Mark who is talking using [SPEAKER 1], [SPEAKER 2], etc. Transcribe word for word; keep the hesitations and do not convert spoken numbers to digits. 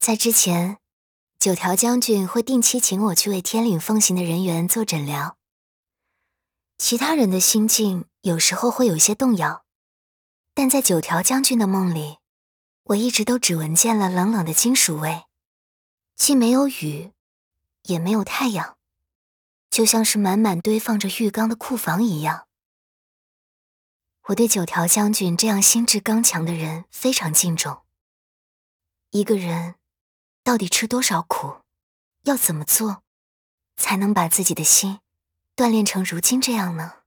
[SPEAKER 1] 在之前，九条将军会定期请我去为天岭奉行的人员做诊疗。其他人的心境有时候会有些动摇，但在九条将军的梦里，我一直都只闻见了冷冷的金属味，既没有雨，也没有太阳，就像是满满堆放着浴缸的库房一样。我对九条将军这样心智刚强的人非常敬重。一个人到底吃多少苦，要怎么做，才能把自己的心锻炼成如今这样呢？